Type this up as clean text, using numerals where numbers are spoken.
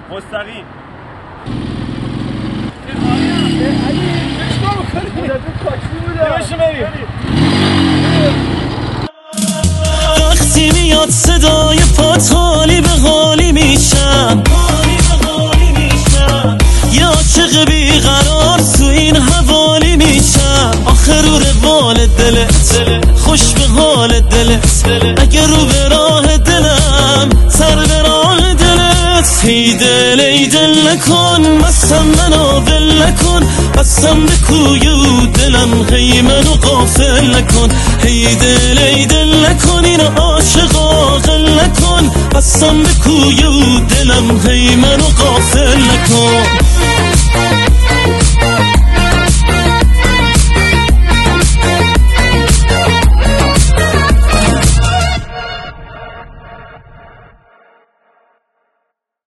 مستقیم. وقتی میاد صدای پات حالی به حالی میشم، یا چه بیقرار تو این حوالی میشم. آخر رو روال دلت خوش به حال دلت، اگه رو به راه دلم سر به راه دلت. ای دل ای دل نکن بستم منو ول نکن، بستم به کوی و دلم هی منو غافل نکن. ای دل ای دل نکن اینو عاشقا غل نکن، بستم به کوی و دلم هی منو غافل نکن.